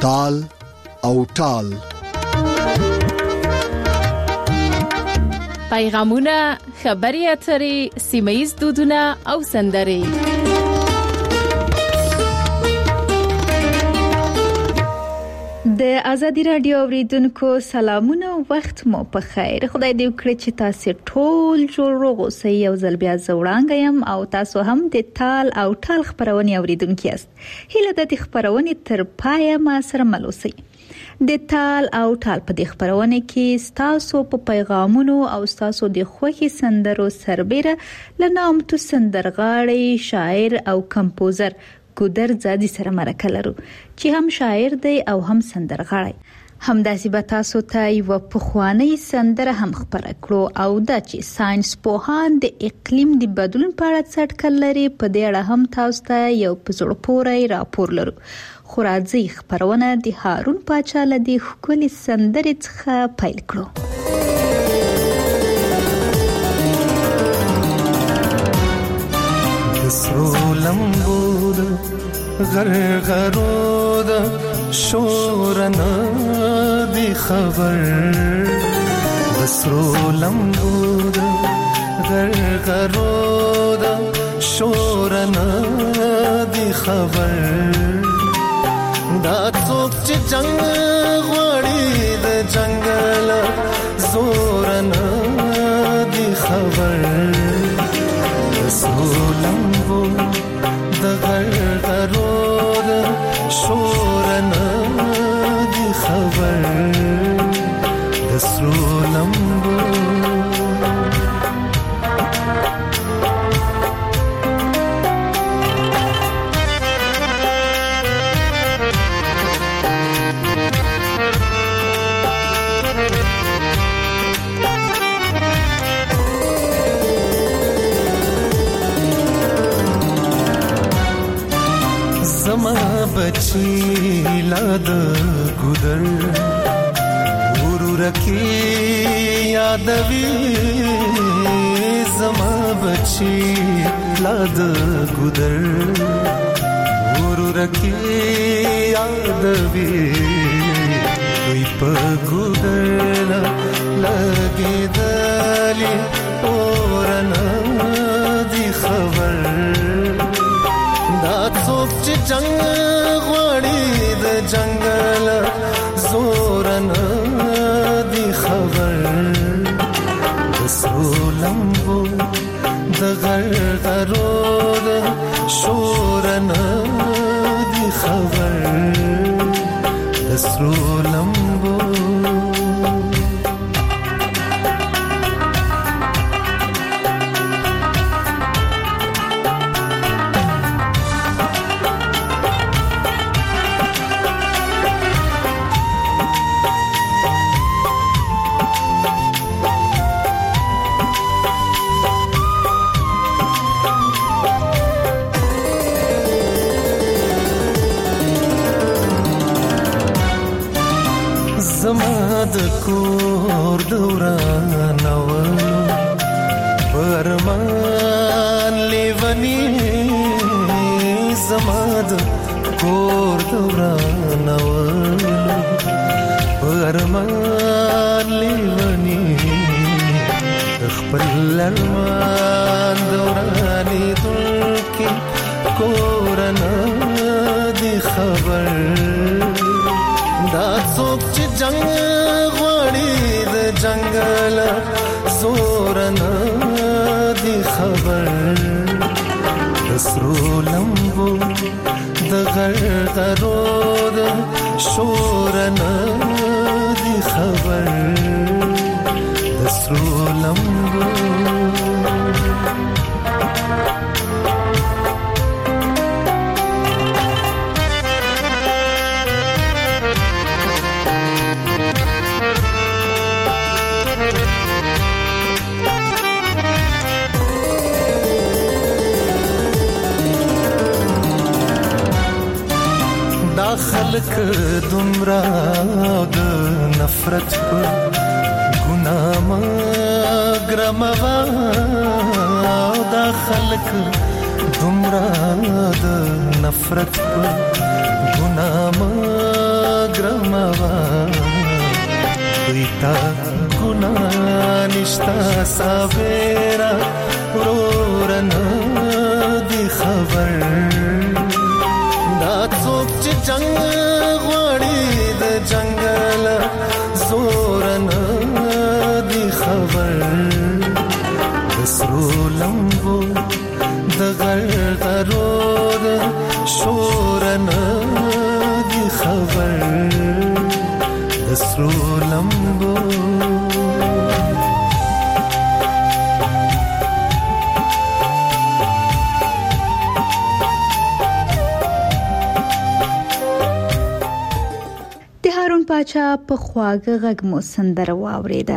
تال او ټال. پیغامونه، خبري اترې، سیمه‌یز دودونه او سندرې. د ازادي رادیو اوریدونکو سلامونه او وخت مو په خیر. خدای دې وکړي چې تاسو ټول جوړ روغ اوسئ. یو ځل بیا زوړانګ یم او تاسو هم د تال او ټال خبرونه اوریدونکو یاست. هیله ده چې خبرونه تر پایه ما سره مل اوسئ. د تال او ټال په دې خبرونه کې تاسو په پیغامونو او تاسو د خوښي سندرو سربېره لنامتو سندرغاړي، شاعر او کمپوزر ګودر زادي سره مرکه لرو چې هم شاعر دی او هم سندرغاړی. همداسې به تاسو ته یو پخوانی سندره هم خبره کړو او دا چې ساينس پوهان د اقلیم د بدلون په اړه څه اټکل لري، په دې اړه هم تاسو ته یو په زړه پورې راپور لرو. خو راځي خبرونه د هارون پاچا لدی ښکلي سندرې څخه پیل کړو. سرو لمبود غرغرود شورنا دی خبر، سرو لمبود غرغرود شورنا دی خبر، دا څوک چې جنگ غواړي د جنگل زورنا دی خبر، سولمبو د غرغرود شورنا دی خبر، د سولمبو بچی لاد ګودر ورورکی یادوي، زما بچی لاد ګودر ورورکی یادوي، وی په ګودر لګي دلی اورنا دی خبر، دا څوک چې جنگ غواړي د جنگل زورنا دی خبر، د سولمبو د غرغرود شورنا دی خبر، د سولمبو د کور دوران اولو پرمان لیونی، زما د کور دوران اولو پرمان لیونی، خپل لرمان دورانی دلکی کورنا دی خبر، دا څوک چې جنگ غواړي د جنگل زورنا دی خبر، د سرو لمبو د غرغرود شورنا دی خبر، د سرو لمبو خلق دمرا د نفرت په ګناه مګرموا، دا خلق دمرا د نفرت په ګناه ګرموا ویتا ګنا نشتا سابرا ورورن دی خبر دا څوک چې جنگ غوړي د جنگل زورن دی خبر سرو لمبو د غرغرود شورن دی خبر د سرو لمبو د هارون پاچا په خواږه غږ مو سندره واوریده.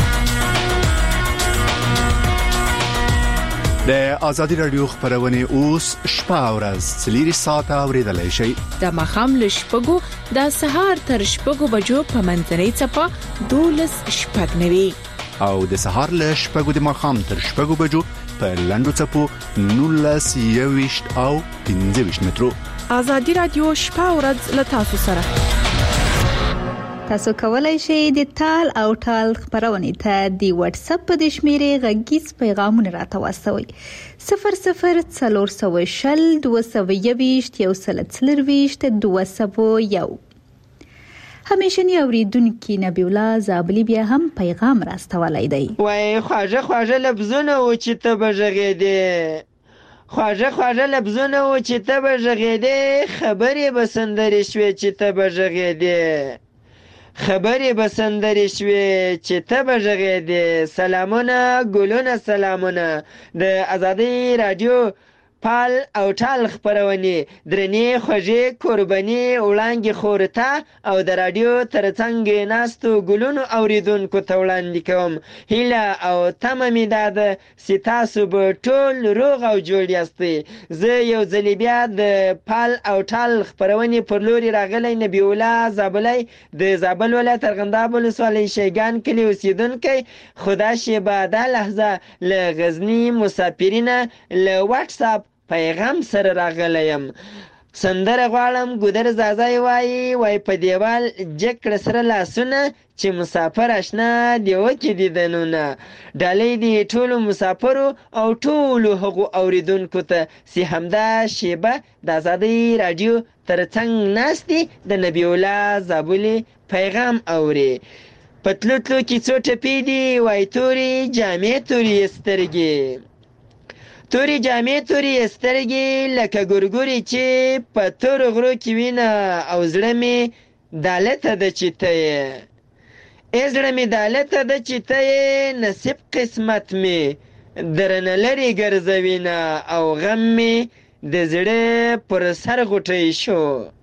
د ازادي رادیو خبرونه اوس شپه او ورځ 3 ساعته اوریدلای شئ. د مخام له شپږو د سهار تر شپږو بجو په منځنۍ چپه 12:09 او د سهار له شپږو د مخام تر شپږو بجو په لندو چپو 19:20 او 15 مترو. ازادي رادیو شپه او ورځ له تاسو سره. تاسو کولای شئ د تال او ټال خبرونه ته د واتس اپ په شمیرې غږیز پیغامونه راته واستوئ 00202221 همیشنی اوریدونکو نبی الله زابلی بیا هم پیغام راستولای دی. وای خواجه لبزونه و چې ته بجغېدې خواجه لبزونه و چې ته بجغېدې خبرې بسندري شوې چې ته بجغېدې خبرې بسندري شوې چې ته بجغېدې سلامونه ګلونه سلامونه د ازادي رادیو پال او ټال خبرونه درنې خوږې قرباني وړاندې خورته او د رادیو ترڅنګ ناستو ګلونو اوریدونکو ته وړاندې کوم هیله او تمامي ده ستاسو به ټول روغ او جوړ یاستئ. زه یو ځل بیا د پال او ټال خبرونه پر لوري راغلی نبی الله زابلی د زابل ولایت ارغنداب ولسوالۍ شیګان کلی اوسیدونکی خدا شي به د لحظه له غزنی مسافرینه له واتس اپ پیغام سره راغلیم. سندره غواړم ګودر زازای وای په دیوال جکړه سره لاسونه چې مسافر آشنا دیو کې دیدنونه ډالۍ دی ټولو مسافرو او ټولو هغو اوریدونکو ته سی همدا شیبه د ازادي رادیو ترڅنګ ناستي د نبی الله زابلی پیغام اوري. پتلوتلو کې څو ټپې دي وای توري جامې توري سترګې توري جامې توري سترګې لکه ګورګوري چې په تور غرو کې وینه او زړه می دالته د چته زړه می دالته د چته نصیب قسمت می درنه لري ګرځوینه او غم می د زړه پر سر غټي شو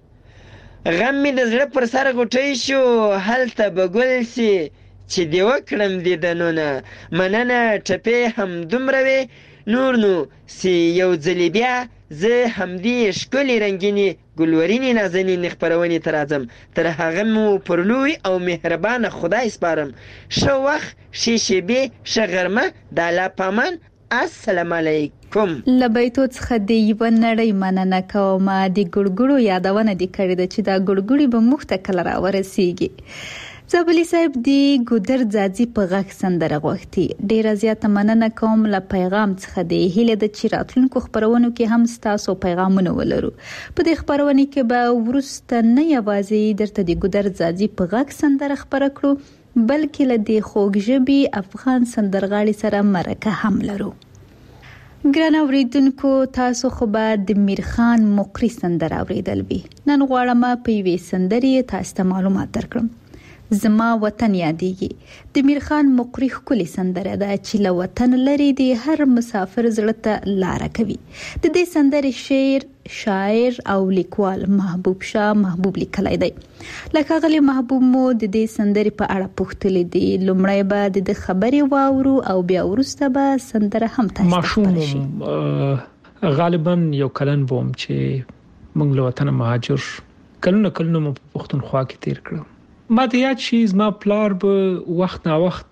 غم می د زړه پر سر غټي شو هلته بګل سي چې دی وکړم دیدنونه مننه ټپه هم دومره نور نو سی یو ځلی بیا زه همدې ښکلې رنګینې ګلورینې نازنینې خپرونې ته راځم. تر هغه مو پر لوی او مهربانه خدای سپارم. ښه وخت ښې شېبې ښه غرمه د الله په امان. السلام علیکم. له بیتو څخه د یوه نړۍ مننه کوم. د ګړګړو یادونه دې کړې ده چې دا ګړګړي به موږ ته کله راورسیږي. زابلی صاحب دی ګودر ځاځي په غږ سندره غوښتي. ډیره زیاته مننه کوم. له پیغام څخه دی هیله د چې راتلونکو خبرونو کې هم تاسو پیغامونه ولرو. په دې خبرونه کې به ورسته نه یوازې درته د ګودر ځاځي په غږ سندره خبره کړو بلکې له دې خوږژبي افغان سندرغاړي سره مرکه هم لرو. ګران اوریدونکو تاسو خو به د میرخان مقری سندره اوریدل وي. نن غواړم په یوې سندرې تاسو ته معلومات درکړم. زما وطن یادېږي د میرخان مقری ښکلې سندره ده چې له وطن لري د هر مسافر زړه ته لاره کوي. د دې سندرې شاعر او لیکوال محبوب شاه محبوب لیکلی دی. لکه غلی محبوب مو د دې سندرې په اړه پوښتلې دي. لومړی به د خبرې واورو او بیا وروسته به سندره هم تاسو ته شي. غالبا یو کلن بوم چې موږ له وطن مهاجر کلونه مو په پښتونخوا کې تیر کړم. ما ته یاد شي زما پلار به وخت نا وخت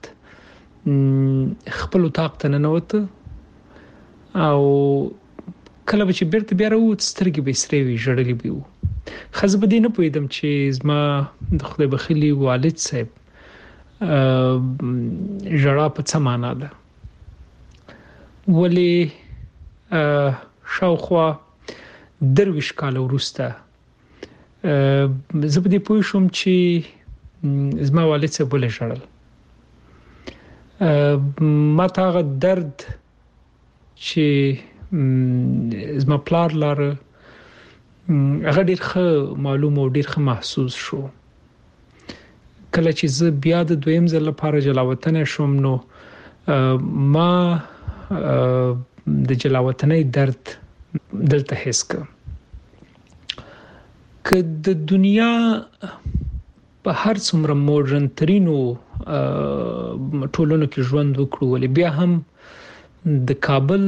خپل اطاق ته ننوته او کله چې بیرته بیا راووت سترګې به سرې وي ژړلې به خزه بدې نه پوهیدم چې زما د خدای بخیلی والد صاحب جړه په څه معنا ده ولی شاوخوا درویش کال وروسته زه په دې پوه شوم چې زما والد صاحب ولې ژړل ما ته هغه درد چې زما پلار لاره هغه ډیر ښه معلوم او ډیر ښه محسوس شو کله چې زه بیا د دویم ځل لپاره جلاوطن شوم نو ما د جلاوطنۍ درد دلته حس کړ که د دنیا په هر څومره ماډرن ترینو ټولنو کې ژوند وکړو ولې بیا هم د کابل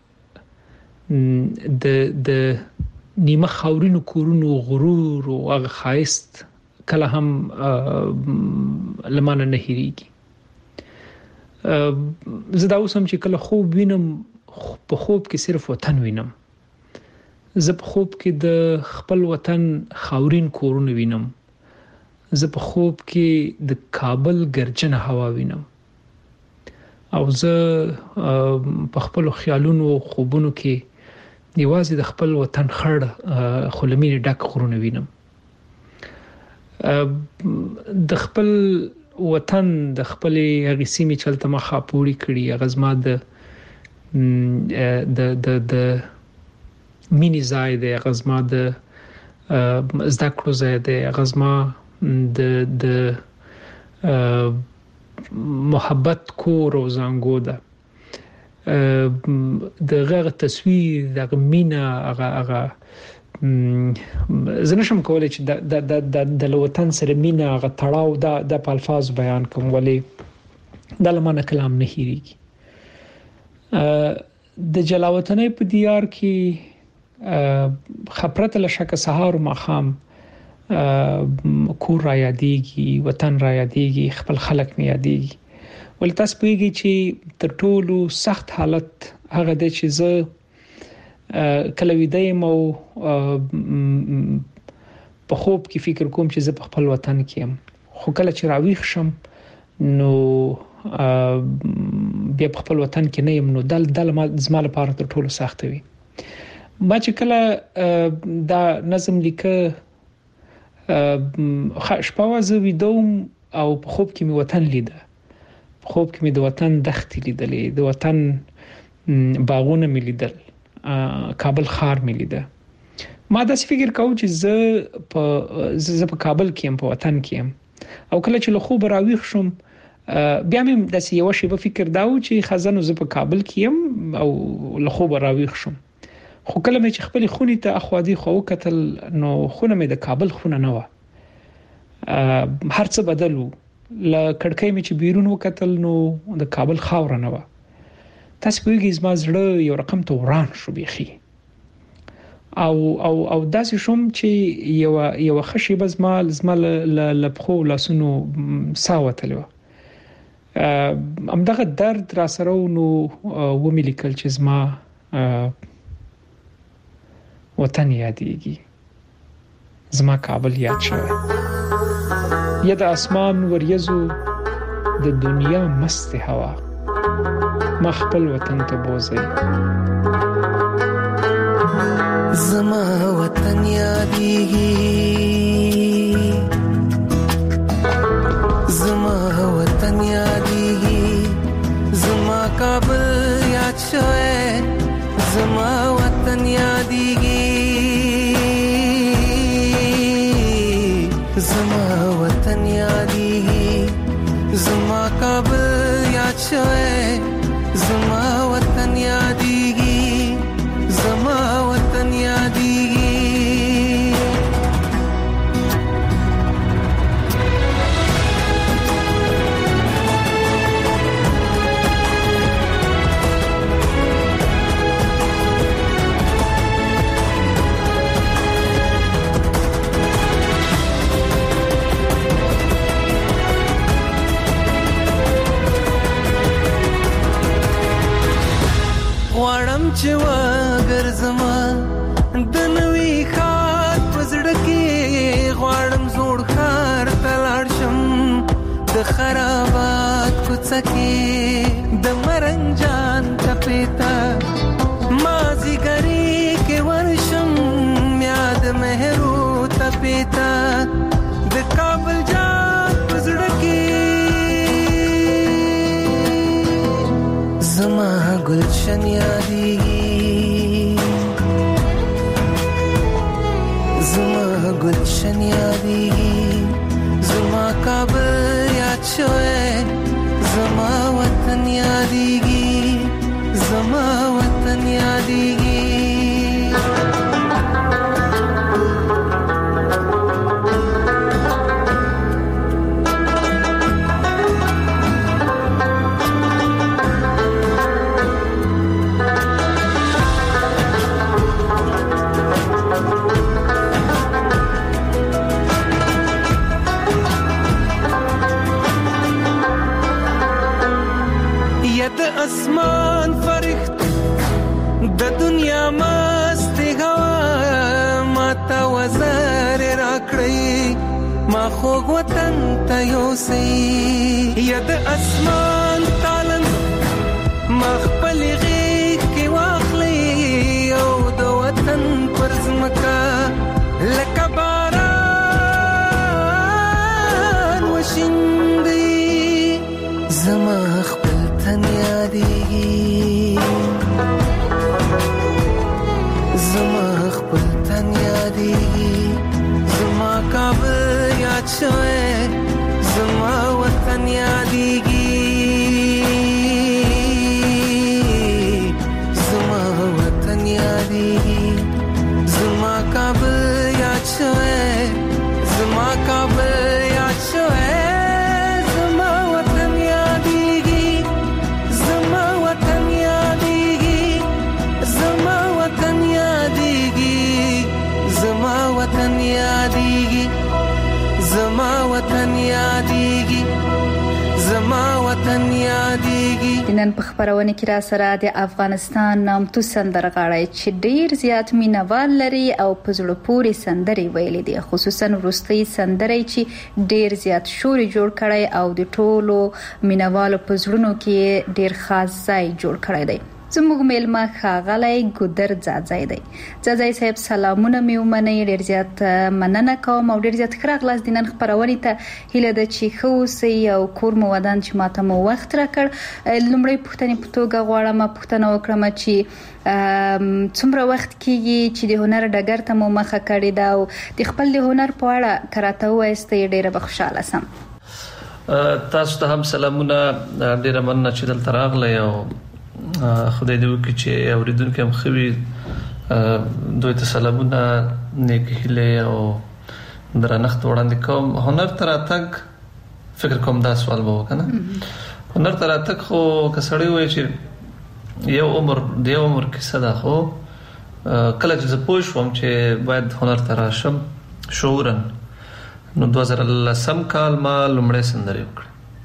د نیمه خاورینو کورونو غرور او هغه خایست کله هم لمانه نه هېریږي زه دا اوس هم چې کله خوب وینم په خوب کې صرف وطن وینم زه په خوب کې د خپل وطن خاورین کورونه وینم زه په خوب کې د کابل ګرجنه هوا وینم او زه په خپل خیالونو او خوبونو کې یوازې د خپل وطن خړ خلمینې ډک غرونه وینم د خپل وطن د خپل هغه سیمې چلته مخه پوری کړی غزما د مینی زای د غزما د زده کړو زای د غزما د محبت کور او زنګو ده د غیر تصویر د مینا هغه زه نشم کولای چې د وطن سره مینا هغه تړاو د په الفاظ بیان کوم ولی د لمانه کلام نه هېریږي د جلاوطنۍ په دیار کې خبرت له شک سهار او ماخام کور را یادېږي وطن را یادېږي خپل خلک می یادېږي ول تاسو پیږي چې تر ټولو سخت حالت هغه د چې زه کله ویدایم او په خوب کې فکر کوم چې زه په خپل وطن کې یم خو کله چې راویښ شم نو بیا په خپل وطن کې نه یم نو دل زما لپاره تر ټولو سخت وي ما چې کله دا نظم لیکه شپه زه ویدوم او په خوب کې می وطن لیده په خوب کې می د وطن دښتې لیدلې د وطن باغونه می لیدل کابل خار می لیده ما داسې فکر کوم چې زه په کابل کې یم په وطن کې یم او کله چې له خوب راویښ شم بیا مې داسې یو شی په فکر داو چې خزانو زه په کابل کې یم او له خوب راویښ شم خو کله مې چې خپل خونې ته اخوادي خو کتل نو خونه مې د کابل خونه نه و هر څه بدلو ل کړکۍ مې چې بیرون وکتل نو د کابل خاور نه و تاسو کوی زما زړه یو رقم ته وران شو بيخي او داسې شوم چې یو خشي زما لپخو لاسونو ساوتلو دغه درد را سره نو و مې لیکل چې زما وطن یادېږي زما کابل یاد شوی یا د اسمان وریځو د دنیا مست هوا ما خپل وطن ته بوزي زما وطن یادېږي زما وطن یادېږي زما کابل یاد شوی زما وطن یادېږي زما وطن یادېږي زما کابل یاد شوی زما وطن یادېږي زما وطن یادېږي विकाराबाद कोڅه کې د مرنجان تپیتا مازیګری کې ورشم یاد مهرو تپیتا د کابل جان پزړه کې زما گلشن یادېږي زما گلشن یادېږي زما کابل یاد شوی زما وطن یادېږي زما وطن یادېږي اسمان فرښت د دنیا مست هوا ماته وزر راکړی ما خوږ وطن ته یوسئ یا د اسمان تالن ما خپل غېږ کې واخلئ او د وطن پر ځمکه لکه باران وشیندئ زما خپل تن یادېږي زما خپل تن یادېږي زما کابل یاد شوی زما وطن یادېږي زما وطن یادېږي زما کابل یاد شوی زما کابل یاد شوی وطن یادېږي زما وطن یادېږي زما وطن یادېږي. نن په خبرونه کې را سره د افغانستان نامتو سندرغاړی چې ډیر زیات مینوال لري او په زړه پورې سندرې ویلي دي، خصوصا وروستي سندرې چې ډیر زیات شور جوړ کړي او د ټولو مینوالو په زړونو کې ډیر خاص ځای جوړ کړی دی. زموږ میلمه ښاغلی ګودر ځاځی دی. ځاځی صاحب سلامونه مې ومنئ، ډیر زیات مننه کوم او ډیر زیات ښه راغلاست د نن خپرونې ته. هیله ده چې ښه اوسئ او کور مو ودان چې ماته مو وخت راکړ. لومړی پوښتنې په توګه غواړم پوښتنه وکړم چې څومره وخت کېږي چې د هنر ډګر ته مو مخه کړې ده او د خپل د هنر په اړه که راته ووایاستئ ډیره به خوشحاله سم. تاسو ته هم سلامونه، ډیره مننه چې دلته راغلی او خدای دې وکړي چې اوریدونکو هم خوي دوی ته سلامونه، نیک هیله او درنښت وړاندې کوم. هنر تر اتک فکر کوم دا سوال به وکنه. هنر تر اتک خو کسړی وای چې یو عمر کیسه ده، خو کله چې زه پوه شوم چې باید هنر تر راشم شعورن نو 2010 کال ما لومړی سندرې وکړې.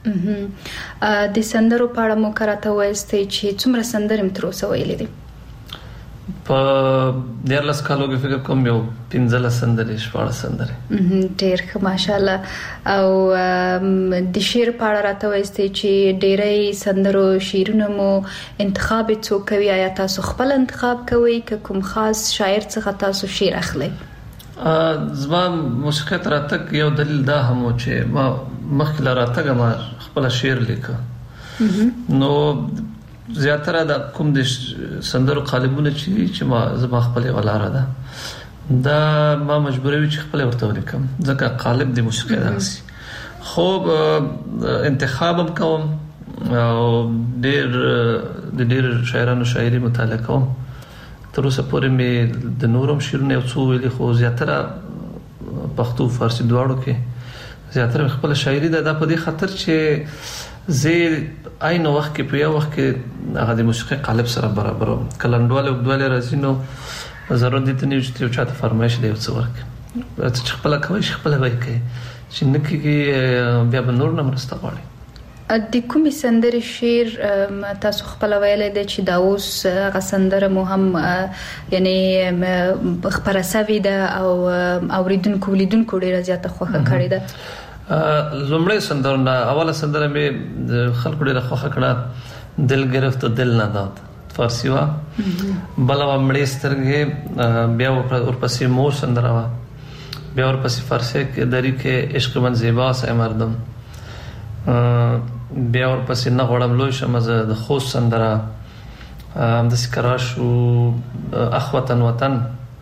د سندرو په اړه مو کراته وایستئ چې څومره سندرې تر اوسه ویلې دي؟ په 14 کالو کې فکر کوم یو 15 سندرې 14 سندرې. ډېر ښه ماشاءالله. او د شعر په اړه راته وایستئ چې ډېرې سندرو شعرونه مو انتخاب څوک کوي؟ آیا تاسو خپل انتخاب کوئ که کوم خاص شاعر څخه تاسو شعر اخلئ؟ زما موسیقي تر اتک یو دلیل دا هم چې ما مخکې راتګ ما خپل شعر لیکه، نو زیاتره د کوم د سندرو قالبونه چې ما زما خپل ولاره ده دا ما مجبوروي چې خپل ورته ولیکم ځکه قالب د موسیقي داسي. خو انتخابم کوم او ډېر شاعرانو شاعري مطالعه کوم. تر اوسه پورې مې د نورم شعرونه یو څو ویلي، خو زیاتره پښتو فارسی دواړو کې زیاتره خپل شاعري ده. دا په دې خاطر چې زه عین وخت کې په یو وخت کې هغه د موسیقي قالب سره برابر کلندواله او دواله راځي، نو ضرورت دي نه چې یو چاته فرمایش دی او څه ورک چې خپل کوي خپل وای کوي چې نکي بیا به نور نه مرسته غواړي. د کومې سندرې شعر تاسو خپل ویلې ده چې دا اوس هغه سندره مو هم یعنی خبره سوي ده او اوریدونکو لیدونکو ډیره زیاته خوښه کړې ده؟ لومړی سندرونه اوله سندره مې خلکو ډېره خوښه کړه دل گرفت دل نداد فارسی وا بل مړې سترګې بیا ورپسې مور سندره وا بیا ورپسې فارسی کې دری کې عشق من زیبا سه مردم بیا ورپسې نه غړم لوی شمزه د خوست سندره د سکراشو اخوتن وطن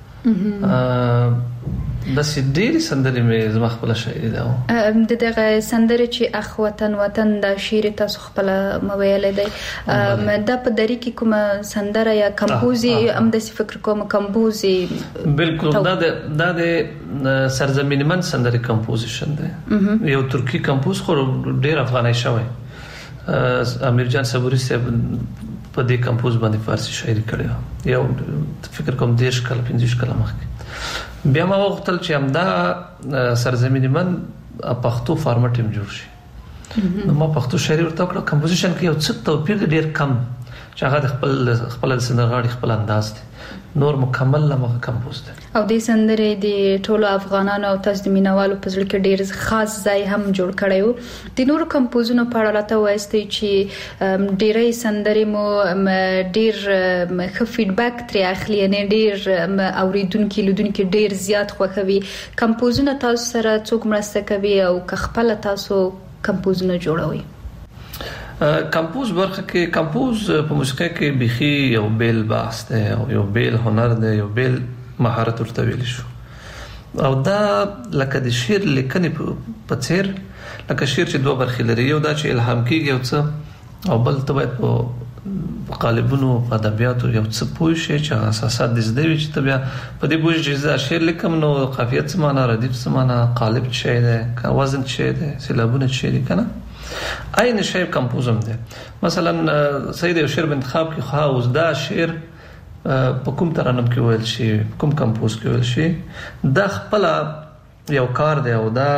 د سیډيري سندرې مې زما خپل شاعري ده د دغه سندرې چې اخوتن وطن د شعر تاسو خپل مویل دی دا په دری کې کومه سندره یا کمپوزي ام د فکر کوم کمپوزي بالکل دا د سرزمین من سندرې کمپوزیشن ده یو ترکی کمپوز خو ډیر افغاني شوی امیر جان صبوري صاحب په دې کمپوز باندې فارسی شاعري کړې یو فکر کوم 10 کال 15 کال مخکې بیا ما وغوښتل چې همدا سرزمین من پښتو فارمټ هم جوړ شي نو ما پښتو شاعري ورته کړو کمپوزیشن کې یو څه توپیر ډیر کم چې هغه د خپل سندرغاړي خپل انداز دی نور مکمل لمغه کمپوز دی او د سندرې د ټولو افغانانو او تاسو د مینوالو په ځل کې ډیر خاص ځای هم جوړ کړیو د نورو کمپوزونو په اړه راته وایستئ چې ډیرې سندرې مو ډیر ښه فیډبیک ترې اخلي یعنی ډیر اوریدونکو لیدونکو ډیر زیات خوښوي کمپوزونه تاسو سره څوک مرسته کوي او که خپل تاسو کمپوزونه جوړوي کمپوز برخه کې کمپوز په موسیقۍ کې بيخي یو بیل بحث دی او یو بیل هنر دی یو بیل مهارت ورته ویل شو او دا لکه د شعر لیکنې په څیر لکه شعر چې دوه برخې لري یو دا چې الهام کیږي او څه او بل ته باید په قالبونو په ادبیاتو یو څه پوه شي چې اساسات د زده وي چې ته بیا په دې بوج چې شعر لیکم نو قافیه څه معنا ردیف څه معنا قالب څه دی وزن څه دی سیلابونه څه دي کنه عین شی کمپوزم دی مثلا سید شعر انتخاب کې خاص دا شعر په کوم ترانم کې ویل شي کوم کمپوز کې ویل شي دا خپل یو کار دی او دا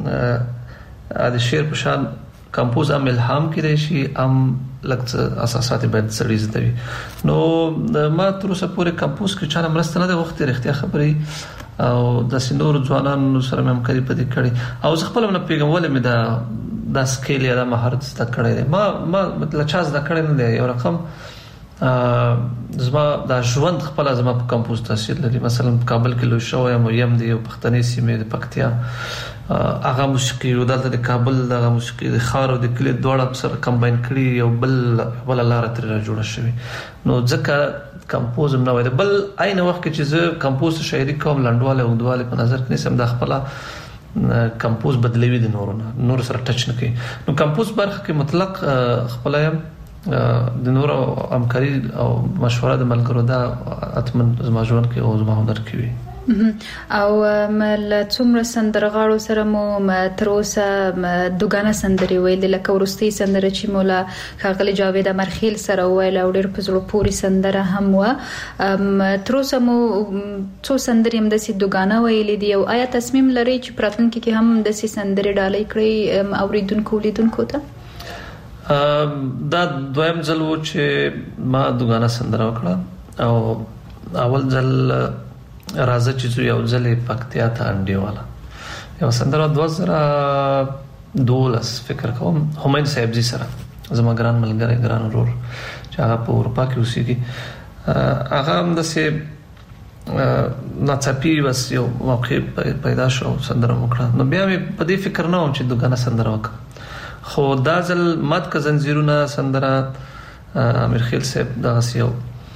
د شعر په شان کمپوز ام الهام کړي شي ام لکه اساسات باید سړي زده وي نو ما تر اوسه پورې کمپوز کې چانه مرسته نه ده وخت رښتیا خبري او د سينور ځوانانو سره مې همکاري پدې کړې او زه خپل نه پیغام ولې مې دا سکیل یا د مهارت زده کړی دی ما مطلب چا زده کړی نه دی یو رقم زما د ژوند خپل زما په کمپوز تاثیر لري مثلا په کابل کې لوی شو یم دی یو پښتني سیمه د پکتیا هغه موسیقي او د کابل د موسیقي د خار او د کلی دوړه سره کمباین کړي یو بل لار تر جوړه شوی نو ځکه کمپوز هم نه وای بل عین وخت کې چې زه کمپوز شاعري کوم لنډواله او دواله په نظر کې نسم د خپل کمپوز بدلوي د نور سره ټچ نه کوي نو کمپوز برخه کې مطلق خپل د نور همکاري او مشوره د ملګرو دا اتمن زما ژوند کې او زما هنر کې وي او مل څومره سندرغاړو سره مو تر اوسه دوګانه سندري ویل لکه ورستي سندره چې مولا خاغلی جاوید امرخیل سره ویل او ډېر په زړه پوري سندره هم و تر اوسه مو څو سندري هم د سي دوګانه ویل دي او آیا تصمیم لري چې پراتلونکو کې هم د سي سندري ډالۍ کړی اوریدونکو لیدونکو ته دا دویم ځل و چې ما دوګانه سندره وکړه او اول ځل راځه چې یو ځلې پکتیا ته انډیواله یو سندره 2012 فکر کوم همین صاحب جی سره زما ګران ملګری ګران ورور چې هغه په اروپا کې اوسېږي هغه هم د سه ناڅاپي بس یو موقع پیدا شو سندره وکړه نو بیا مې په دې فکر نه وم چې دوګانه سندره وکړم خو دا ځل مات ک زنجیرونه سندره امیر خیل صاحب دا یو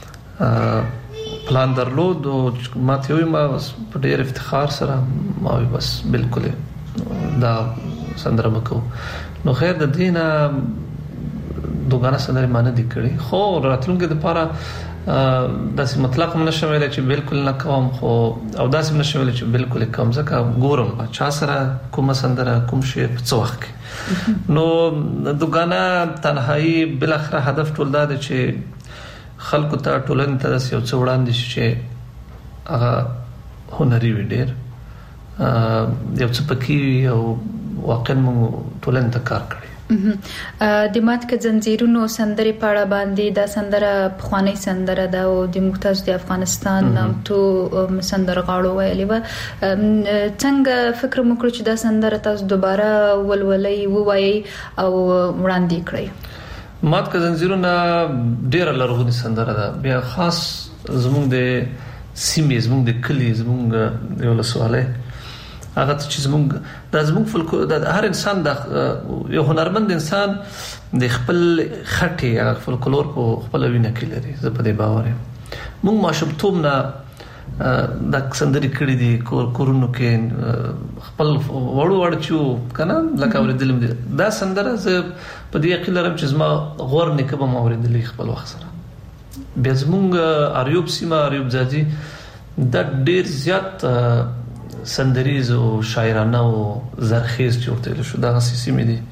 پلان درلود او ماته وي ما په ډېر افتخار سره ما بس بالکل دا سندره وکړو نو خیر د دینه دوګانه سندره معنی دي کړی خو راتلونکي د پاره داسې مطلق هم نشم ویل چې بالکل نه کوم خو او داسې نشم ویل چې بالکل کوم ځکه ګورم چا سره کوم سندره کوم شی په څو وخت نو دوګانه تنهایی بل اخر هدف ټول دا چې خلکو ته ټولنې ته یو څه وړاندې شي هغه هنري وي ډېر یو څه پکې او واقعا موږ ټولنې ته کار کړی د مات ک زنجیرونو سندرې پاړه باندې دا سندره پخوانی سندره ده او د ممتاز د افغانستان نامتو سندرغاړو ویلې و څنګه فکر مو کړ چې دا سندره تاسو دوباره ولولې ووایي او وړاندې کړئ؟ مات ک زنجیرونه ډېر لرغونی سندره ده، بیا خاص زموږ د سیمې زموږ د کلی زموږ د ولسوالۍ هغه چې زموږ د هر انسان د یو هنرمند انسان د خپل خټي فولکلور په خپل وینه کې لري. زه په دې باور یم. موږ ماشومتوب نه د سندرې کړې دي کورونو کې خپل وړو چې کنه لکه اوریدلم دي دا سندره. زه په دې یقین لرم چې زما غور نه کوم اوریدلې خپل وخت سره. بیا زموږ اریوب سیمه اریوب ځاځي دا ډیر زیات سندریز او شاعرانه او زرخیز جوړتل شو. دا سیمې دي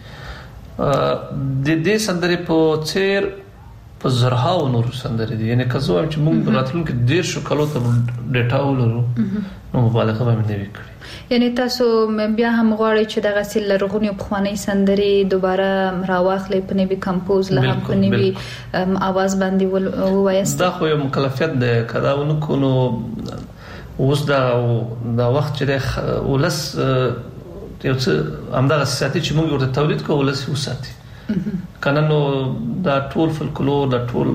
د دې سندرې په څیر په زرهاو نور سندرې دي. یعنی که زه چې موږ راتلونکي 1.5 کالو ته ډیټا ولرو نو مبالغه به نه وکړي. یعنی تاسو بیا هم غواړئ چې دغه سیل لرغونی پخوانی سندرې دوباره راواخلئ په نوي کمپوز له هم په نوي आवाज باندې ووایست؟ دا خو یو مکلفیت ده. کدا ونکو نو اوس دا وخت چې ولس یو څه همدغه ساتي چې موږ ورته تولید کوو ولس وساتي کنه. نو دا ټول فولکلور دا ټول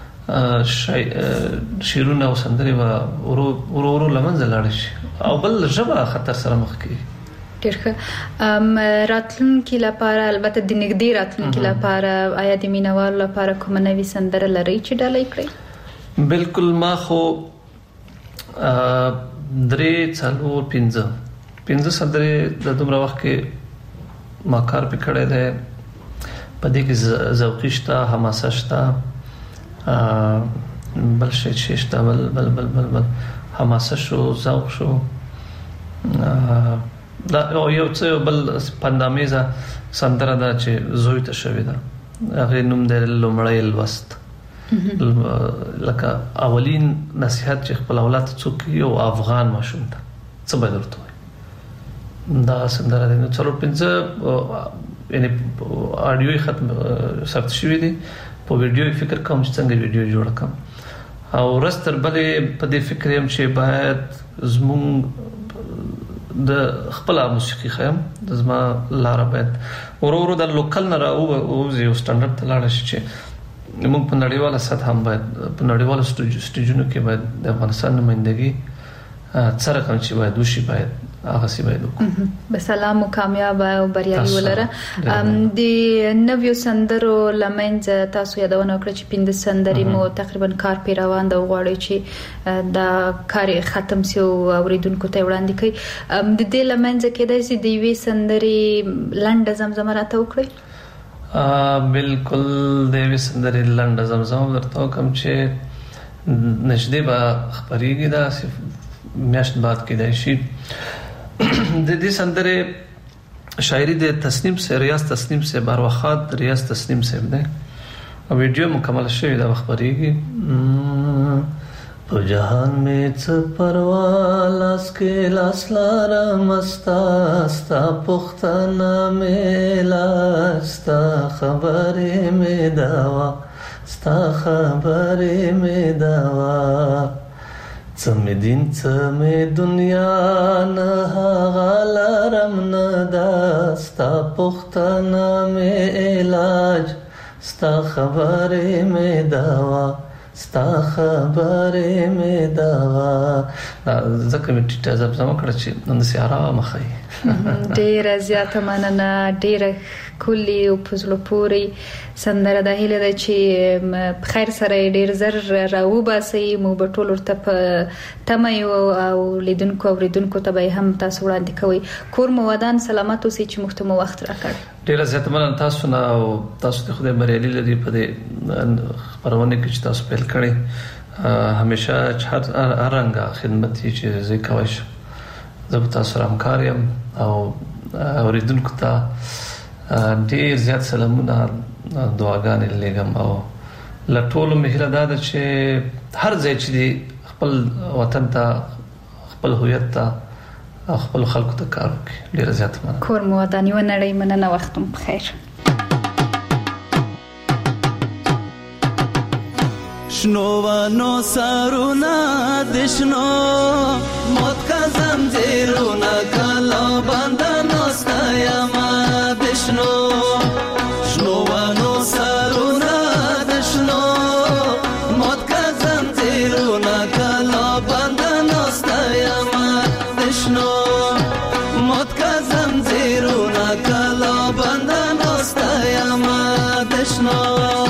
شیرونه او سندرې ورو لمنځه لاړ شي او بل ژبه خطر سره مخ کیږي. ډېر ښه. راتلونکي لپاره البته د نږدې راتلونکي لپاره آیا د مینوالو لپاره کومه نوې سندره لرئ چې ډالۍ کړئ؟ بالکل. ما خو 3 4 5 سندرې د دومره وخت کې ما کار پکړې ده. په دې کې ذوقي شته، حماسه شته، بل شي شته، بل حماسه شو، ذوق شو، دا یو څه بل پندامیزه سندره ده چې زوی ته شوې ده. هغه نوم دی لومړی لوست. لکه اولین نصيحت چې خپل اولاد څوک یو افغان ماشوم ته څه باید ورته وایي. دا سندره ده. نو 4-5 یعنی اډیو ختم ثبت شوی دی. په ویډیو فکر کوم چې څنګه ویډیو جوړ کړم او رستر بلې په دې فکر يم چې باید زموږ د خپل موسیقي خیم د زما لار باید ورو د لوکل نه راوځي او سټانډرډ ته لاړ شي چې موږ په نړیواله سطح هم باید په نړیوالو سټیجونو کې باید د افغانستان نمائندګي سره کوم چې باید وشي باید هغه سی باید وکړو. به سلام او کامیاب او بریالي ولره. د نویو سندرو لمنځ تاسو یادونه وکړه چې 5 سندرې مو تقریبا کار پیروان د غواړي چې دا کار ختم شي او اوریدونکو ته وړاندې کړي. د دې لمنځ کې د دې وی سندرې لنډه زمزمه راته وکړي؟ بالکل. د وی سندرې لنډه زمزمه درته کوم چې نشدې به خبرېږي دا میاشت بعد کې دی شي. د دې سندرې شاعری د تسنیم سے ریاض تسنیم سے باروخات ریاض تسنیم سے ده او ویډیو مکمل شوی دا خبرېږي. په جهان می څه پروا لاس کې لاس لاره مستا ستا پختانه می لاستا خبرې می داوا ستا خبرې می داوا څمې دین څمې دنیا نه غالرم نه دا ستا پختانه می علاج ستا خبرې می داوا ستا خبرې می داوا. ځکه مې ټیټه زمزمه کړه چې نن سیاره مخې. ډېره زیاته مننه. ډېره کلی او پزلو پوری سندره ده. هیله ده چې خیر سره ډېر زر راوباسي. مو به ټول ورته په تمه او لیدونکو اوریدونکو ته به هم تاسو وړاندې کوي. کور مو ودان سلامت اوسئ چې موږ ته مو وخت راکړ. ډېره زیاته مننه تاسو نه او تاسو ته خدای بریالي لري په دې خبرونه کې چې تاسو پیل کړی. همیشه هر رنګه خدمت چې زه کوي شم. زه تاسو سره همکار یم او اوریدونکو ته ډېر زیات سلامونه دعاګانې لګم او لټول مهره ده چې هر ځای چې دی خپل وطن ته خپل هویت ته خپل خلکو ته کار وکړي. ډېر زیات مننه. کور مو ودان. یو نړۍ مننه. وختم بخیر. شنوانو سارونا دشنو موت کا زنجیرونا کلا بندنو ستایما دشنو شنوانو سارونا دشنو موت کا زنجیرونا کلا بندنو ستایما دشنو موت کا زنجیرونا کلا بندنو ستایما دشنو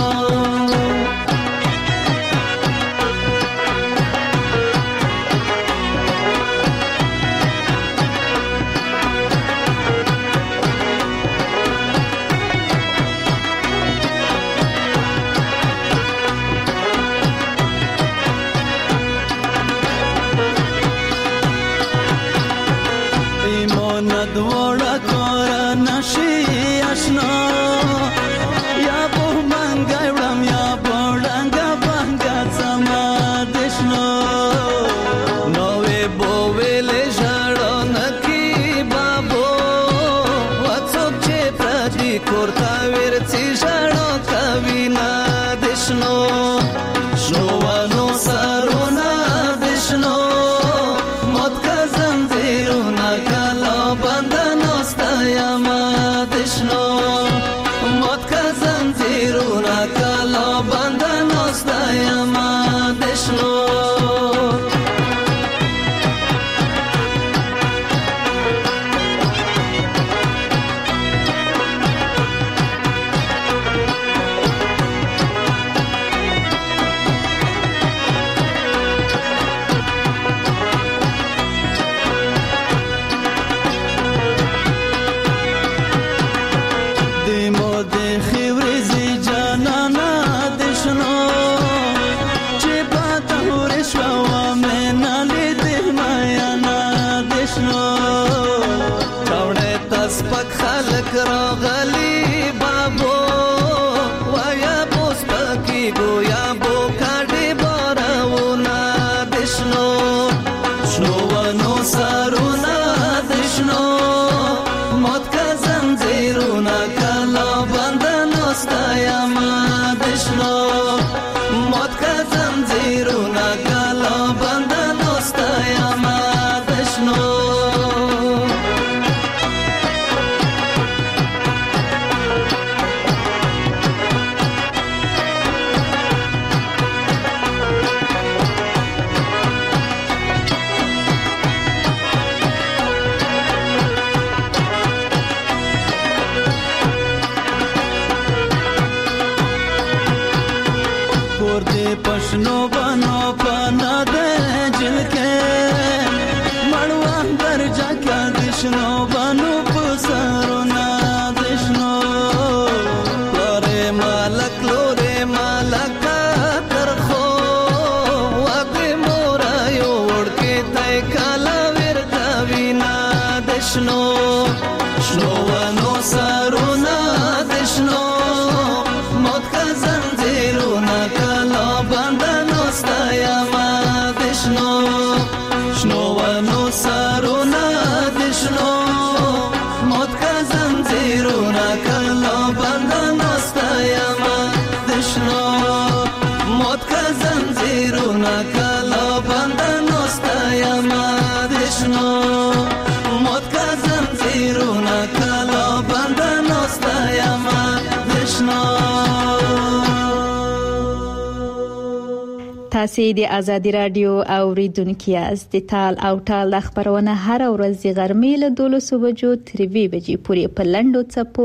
تاسو د ازادي رادیو اوریدونکو یاست. د تال او ټال خبرونه هر ورځ د غرمې له 12 بجو تر 2 بجې پورې په لنډو څپو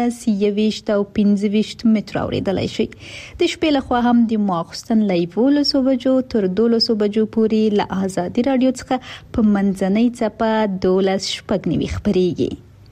19 او 15 متر اوریدلای شي. د شپې له خوا هم د ماخستن لایو له 12 بجو تر 12 بجو پورې له ازادي رادیو څخه په منځنۍ څپه 12 شپږ خبريږي.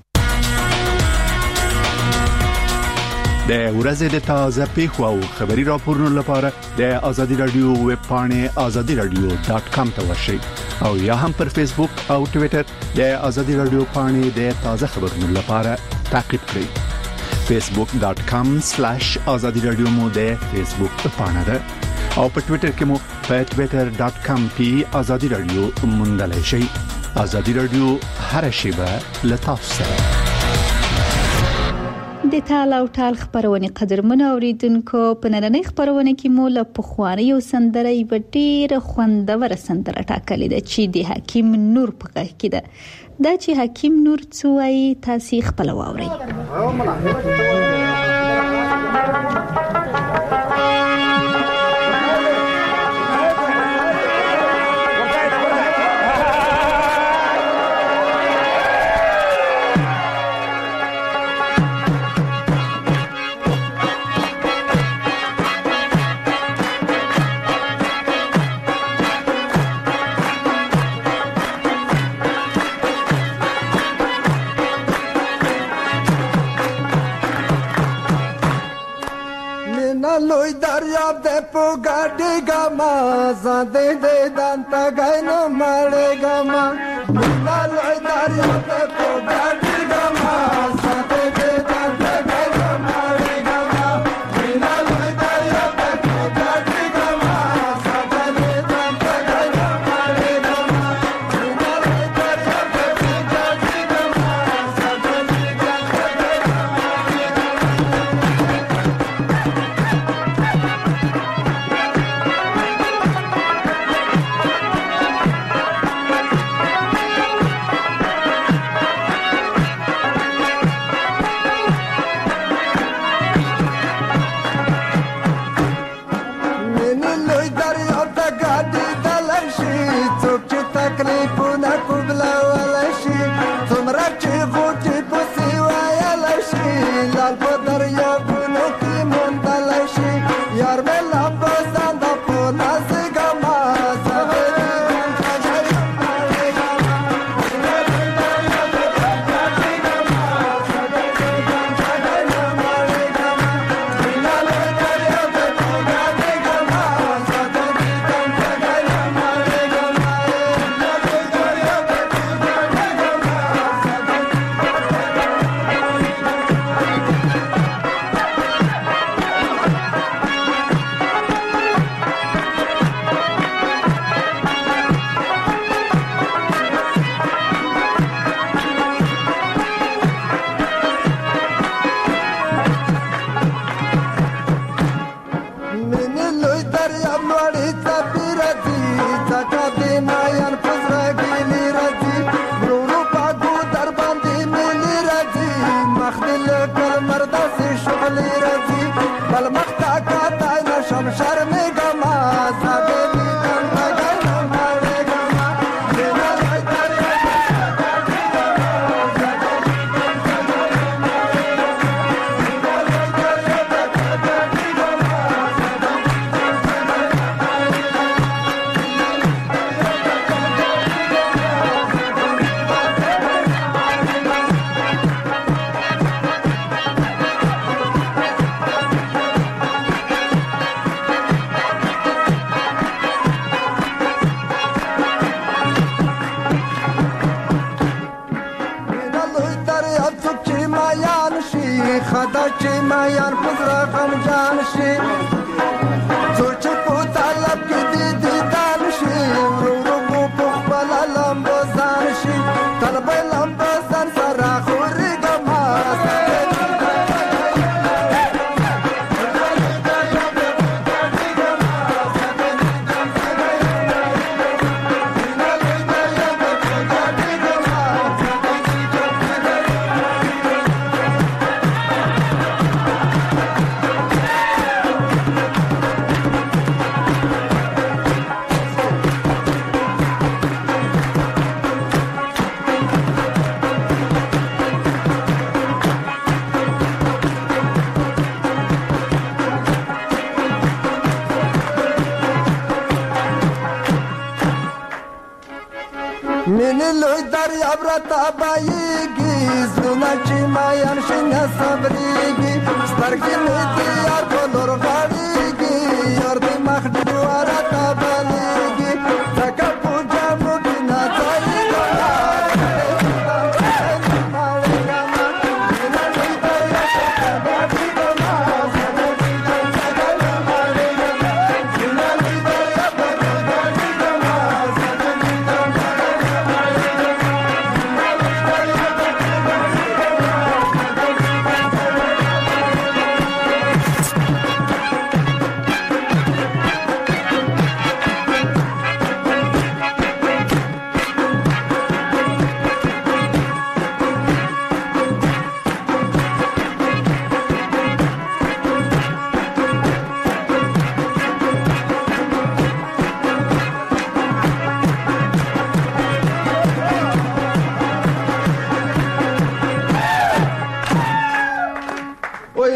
د ورځې د تازه پیښو او خبري راپورونو لپاره د ازادي رادیو ویب پاڼه azadiradio.com ته ورشئ او یا هم پر فیسبوک او ټوئیټر د ازادي رادیو پاڼه د تازه خبرونو لپاره تعقیب کړئ. facebook.com/azadiradio مو د فیسبوک پاڼه ده او په ټوئیټر کې مو په twitter.com/azadiradio موندلای شئ. ازادي رادیو هر شیبه له تاسو سره. د تال او ټال خبرونه قدرمن اوریدونکو په نننۍ خبرونه کې مو له پخوانی یو سندره یو ډیره خوندور سندره ټاکلې ده چې د حکیم نور په غږ کې ده. دا چې حکیم نور څه وایي تاسو خپل واورئ. لوی دریاب د پوګاډي ګما زده د دانت غاین مړې ګما مینا لوی دریاب د پوګاډي ګما زده د دانت غاین مړې ګما مینا لوی دریاب د پوګاډي ګما زده د دانت غاین مړې ګما مینا لوی دریاب د پوګاډي ګما زده د دانت غاین مړې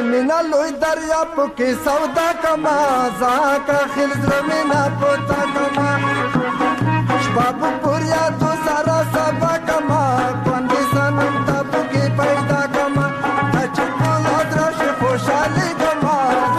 مینا لوی دریا پکې سودا کما زاکا خل زمینا پتا کما شباب پوریا تو سارا سبا کما باندې سنم تا پکې پیدا کما چې ټول درش خوشاله کما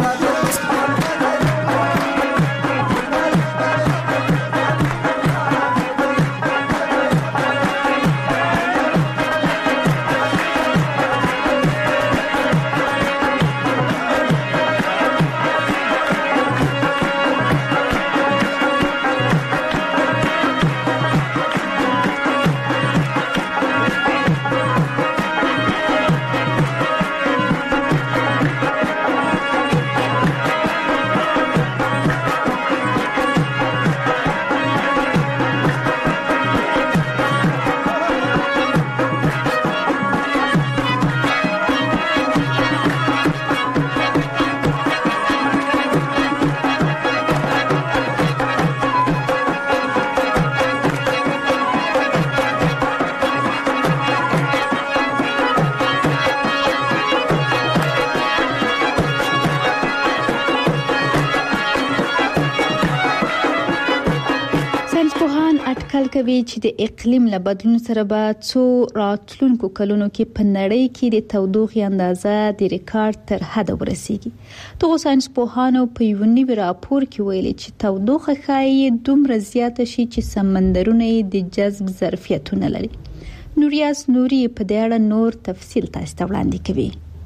کوي چې د اقلیم له بدلون سره به څو راتلونکو کلونو کې په نړۍ کې د تودوخې اندازه د ریکارډ تر حد ورسیږي. دغه ساينس پوهانو په یو نوي راپور کې ویلي چې تودوخه ښایي دومره زیاته شي چې سمندرونه د جذب ظرفیت نه لري. نوریاس نوري په دې اړه نور تفصیل تاسو ته وړاندې کوي.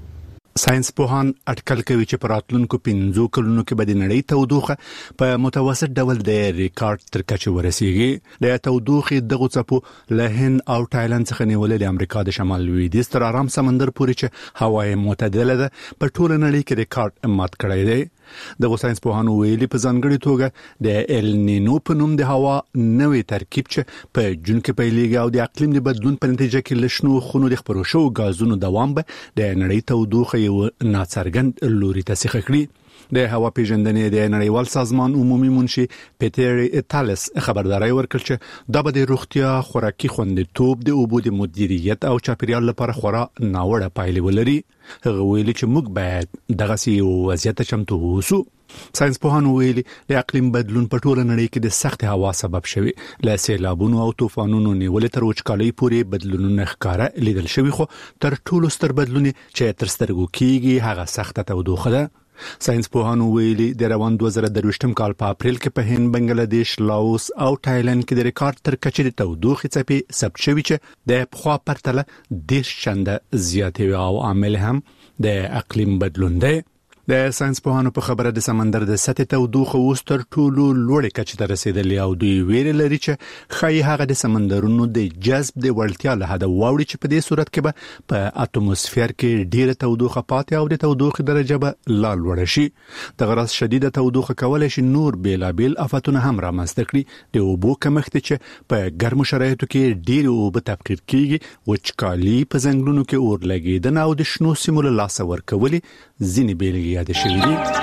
ساينس پوهان اټکل کوي چې په راتلونکو 5 کلونو کې به د نړۍ تودوخه په متوسط ډول د ریکارډ تر کچه ورسیږي. د تودوخې دغه څپو له هند او تایلند څخه نیولې د امریکا د شمال لویدیځ تر آرام سمندر پورې چې هوای معتدله ده په ټول نړۍ کې ریکارډ مات کړی دی. دغه ساينس پوهانو ویلي په ځانګړي توګه د ال نینو په نوم د هوا نوې ترکیب چې په جون کې پیلېږي او د اقلیم د بدلون په نتیجه کې لشنو خونو د خپرو شو غازونو دوام به د نړۍ تودوخه یو ناڅرګند لوري ته سیخ کړي. د هوا پیژندنې د نړیوال سازمان عمومي منشي پیټر ایتالس خبرداري ورکړ چې دا به د روغتیا خوراکي خوندیتوب د اوبو د مدیریت او چاپیریال لپاره خورا ناوړه پایلې ولري. هغه ویلي چې موږ باید دغه سی وضعیت چمتو اوسو. ساينس پوهانو ویلي د اقلیم بدلون په ټوله نړۍ کې د سخت هوا سبب شوی له سیلابونو او طوفانونو نیولې تر وچکالۍ پورې بدلونونه ښکاره لیدل شوی خو تر ټولو ستر بدلون چې تر سترګو کېږي هغه سخت تودوخه ده. ساينس پوهانو ویلي د روان 2023 کال په اپریل کې په هند، بنگلاديش، لاوس او تایلند کې د ریکارډ تر کچې د تودوخې څپې ثبت شوی چې د پخوا پرتله 10 چنده زیاتې او عامل هم د اقلیم بدلون دی. د ساينس پوهانو په خبره د سمندر د سطح تودوخه اوس تر ټولو لوړه کچه ته رسیدلې او دوی ویل لري چې خای هغه د سمندرونو د جذب د وړتیا له حد واوړي چې په دې صورت کې به په اتموسفیر کې ډیره تودوخه پاتې او د تودوخې درجه به لا لوړه شي. د غرض شدیده تودوخه کولای شي نور بیلابیل آفتونه هم رامنځته کړي. د اوبو کمښت چې په ګرمو شرایطو کې ډیر اوبه تبخیر کیږي، وچکالي، په ځنګلونو کې اور لګیدنه او د شنو سیمو له لاسه ورکولې ځینې بیلګې یاد شوي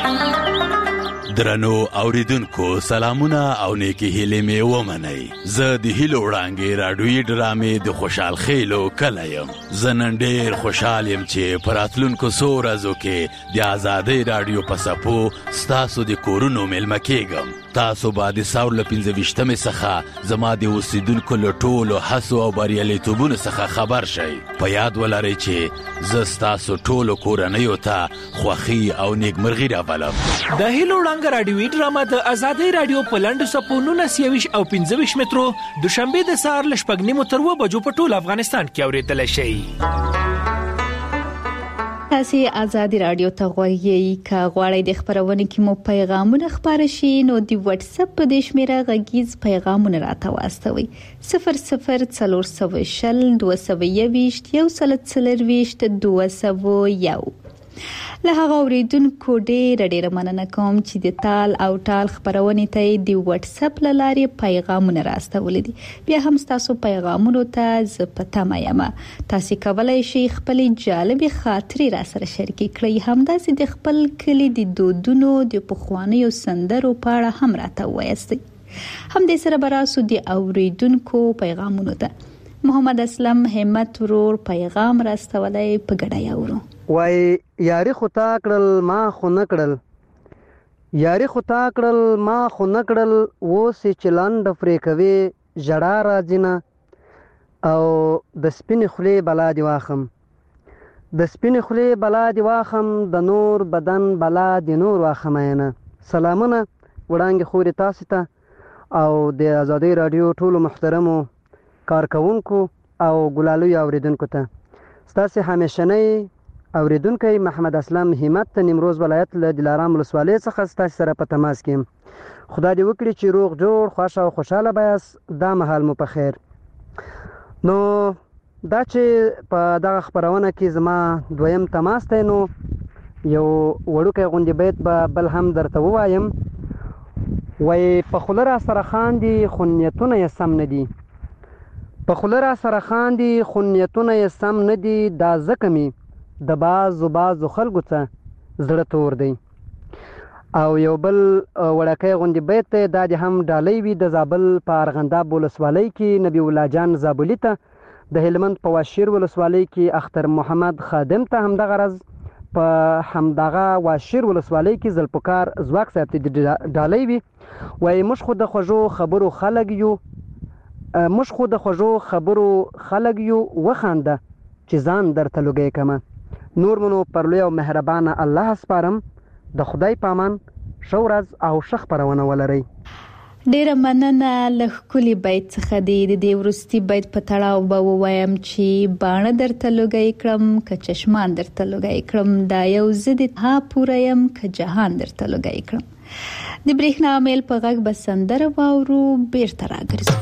دي. درنو اوریدونکو سلامونه او نیکی هیلې مې ومنئ. زه د هیلو وړانګې راډیویي ډرامې د خوشحال خیلو کله یم. زه نن ډېر خوشحال یم چې په راتلونکو څو ورځو کې د ازادۍ راډیو په څپو ستاسو د کورونو میلمه کېږم. تاسو به د ساور له 25مې څخه زما د اوسیدونکو له ټولو هڅو او بریالیتوبونو څخه خبر شئ. په یاد ولرئ چې زه ستاسو ټولو کورنیو ته خوښي او نیکمرغي راولم. د هیلو وړانګه راډیویي ډرامه د ازادۍ راډیو په لنډو څپو 19 او 25 مترو دوشنبه د سهار ل 9:30 تر 2 بجو په ټول افغانستان کې اوریدل شي. تاسو ازادي رادیو ته غوړی کا غواړئ د خبرونه کې مو پیغامونه خبر شي نو د واتس اپ په د شمیره غږیز پیغامونه راته واستوي 00402221 له هغه اوریدونکو ډېر مننه کوم چې د تال او ټال خبرونه ته د واتس اپ لارې پیغامونه راستولې دي. بیا هم تاسو پیغامونو ته ز پته مېما. تاسو کولای شئ خپل جالب خاطرې را سره شریک کړئ. همداسې د خپل کلی د دودونو د پخوانیو سندرو په اړه هم راته وایستئ. هم دې سره براسو د اوریدونکو پیغامونو ته محمد اسلم همت ورور پیغام راستولای په ګډه یاورو. وای یاري خو تا کړل ما خو نه کړل، یاري خو تا کړل ما خو نه کړل، اوس چې لنډ پرې کوي ژړا راځي نه، او د سپینې خولې بلا دې واخم، د سپینې خولې بلا دې واخم، د نور بدن بلا دې نور واخمینه. سلامونه وړانګې خورې تاسې ته او د ازادۍ راډیو ټولو محترمو کارکوونکو او ګلالیو اوریدونکو ته. ستاسې همیشنی اوریدونکی محمد اسلم همت نیمروز ولایت له دلارام ولسوالۍ څخه ستاسې سره په تماس کې. خدای دې وکړي چې روغ جوړ خوښ او خوشحاله بیاست. دا مهال مو په خیر. نو دا چې په دغه خپرونه کې زما دویم تماس دی، نو یو وړوکی غوندې بیت به بل هم درته ووایم. وایي په خوله را سره خاندي خو نیتونه یې سم نه دي، په خوله را سره خاندي خو نیتونه یې سم نه دي، دا ځکه مې د بعضو خلکو څه زړه تور دی. او یو بل وړکی غوندې بیت دی، دا د هم ډالۍ وي د زابل په ارغنداب ولسوالۍ کې نبی الله جان زابلي ته، د هلمند په واشیر ولسوالۍ کې اختر محمد خادم ته همدغه رز، په همدغه واشیر ولسوالۍ کې ذوالفقار ځواک صاحب ته ډالۍ وي. وایي موږ خو د خوږو خبرو خلک یو، موږ خو د خوږو خبرو خلک یو، وخانده چې ځان درته لوګی کمه. نور منو پر لوی او مهربانه الله سپارم. د خدای پامان، ښه ورځ او ښه خپرونه ولرئ. ډیره مننه. له ښکلي بیت څخه د دې وروستي بیت په تړاو به ووایم چې باڼه درته لوګی کړم که چشمان درته لوګی کړم، دا یو زه د ها پوره یم که جهان درته لوګی کړم. د برېښنا میل په غږ به سندره واورو، بیرته راګرځو.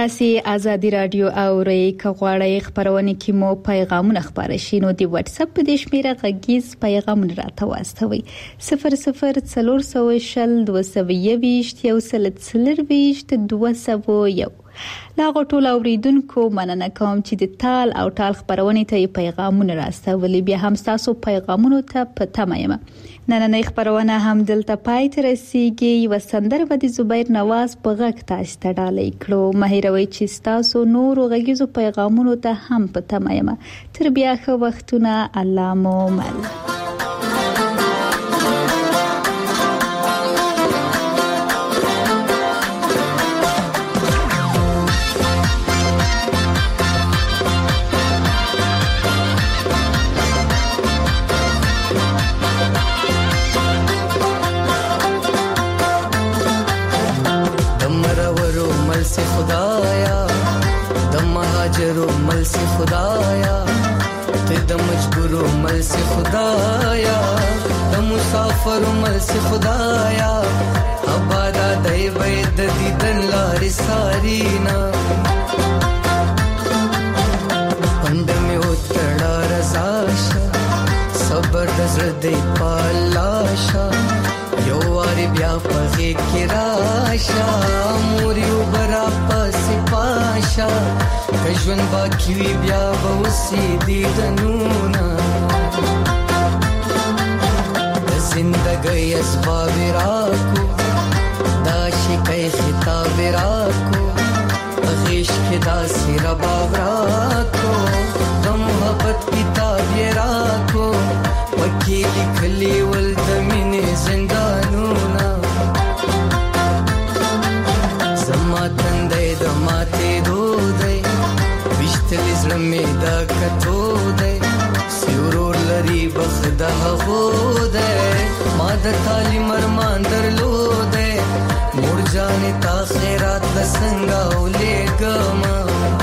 تاسو آزادی رادیو اورئ کغواړی خبرونه کې مو پیغامونه خبرې شینو دی واتس اپ د شمیره غږیز پیغامونه راته واستوي 004022 لاغه ټول اوریدونکو مننه کوم چې د تال او ټال خبرونه ته پیغامونه راستولي بیا هم تاسو پیغامونه ته پته یم نن خبرونه هم دلته پای ته رسیږي وسندر و د زبیر نواز په غږ تاسو ته ډالۍ کړو مهیروي چې تاسو نور غږیزو پیغامونه ته هم پته یم تر بیا خو وختونه الله مو مل مل سے خدایا تے د مجبور مل سے خدایا د مسافر مل سے خدایا ابادا دای بيد دیدن لار سارینا پند می وتړه رضاشا صبر د زړه پالاشا یو واری بیا پغې کې راشا موريو برا پس پاشا کژون باقی وی بیا وسی دی دنونا د زندګۍ اسباب راکو دا شکای خطاب راکو غیش کې دا سیر باب راکو د محبت کتاب راکو وکی لیکلی ول د مینې زندانونا زما تندې د ماته دودې وشتل زړمې دا کتو دې سیورور لري بخدا غوده ما د تعلیم ارمان درلودې مور جانې تا خیرات لسنګا ولېګما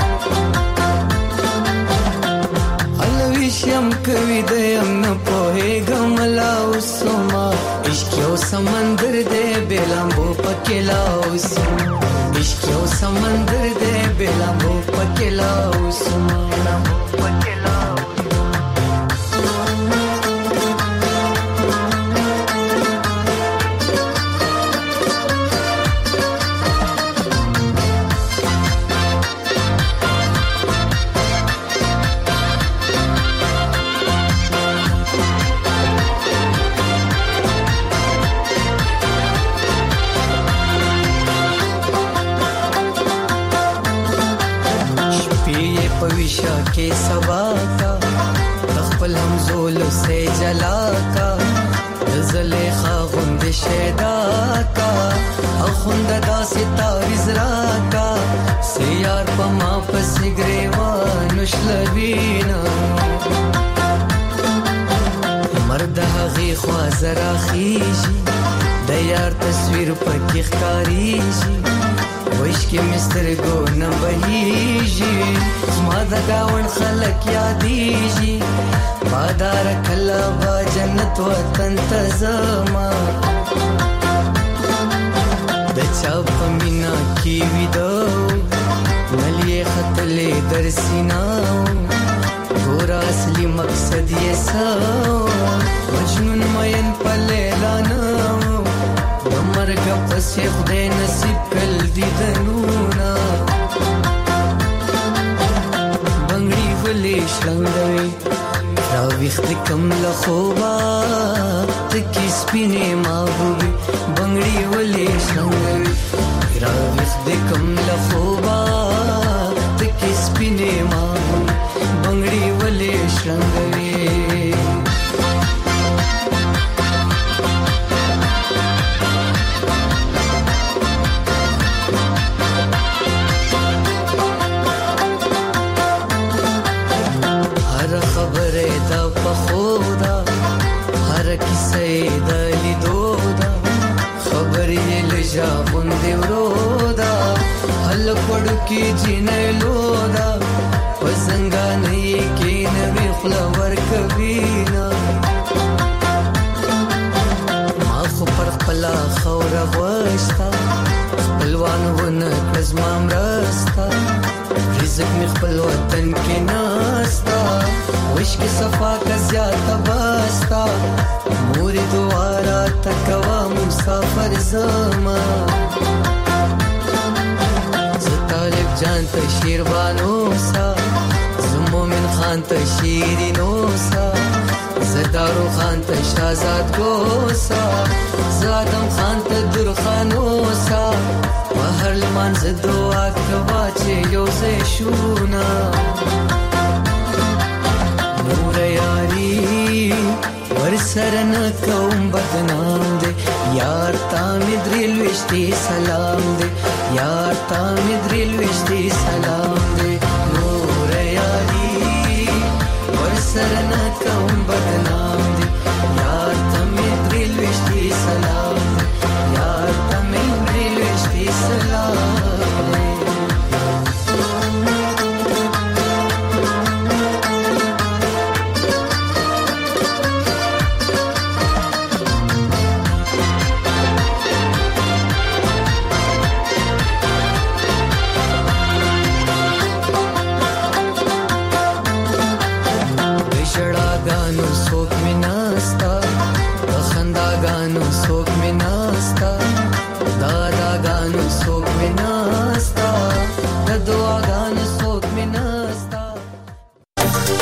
الویشم کوي دې ام په ګملا وسما عشق یو سمندر دې بلامبو پکلا وسما عشق یو سمندر دې بلامبو پکلا وسما پکلا पविशा के सबा का तखपल हम जोल से जला का ज़लेखा गुंद शेदा का अखुंद दा सितारिज रा का सियार पमा पसिग्रेवा नुशलबीना मर्द हगी ख्वाजरा खीजी दयार तस्वीर पर की खारीजी وش کې مستر کو نه بهيږي ما دا گاون خلک یادېږي بادار کله با جنت وطن تزما د چا په مینا کې ویدو ملي خطلې درسینا ګور اصلي مقصد یې سو مجنون مین په لیلا نو مرګ پس خدای نصیب کل دي دنونا بنگړي ولې شلنګوي را وخت کم له خوبا تکي سپینه محبوبي بنگړي ولې شلنګوي را وخت کم له خوبا تکي سپینه محبوبي بنگړي ولې شلنګوي پړو کې جنې لودا وزنګا نه کې نوې خلور کوینا ما خو پر خپل خور غوښتا خپل خپلوان ونه کزما مرستا رزق می خپل وطن کې ناستا وش کې صفا کا زیاته باستا مور دوارا تکوا مسافر زما طالب جان ته شیروانو سا زمومن خان ته شیرینو سا زدارو خان ته شازاد ګوسا زادم خان ته درخانو سا بهر لمن ز دعا کوا چې یو زه شونا نور یاري ورسره نه کوم بدنام دې یار تا مې درل وشتي سلام دې یار تا مې درل وشتي سلام دې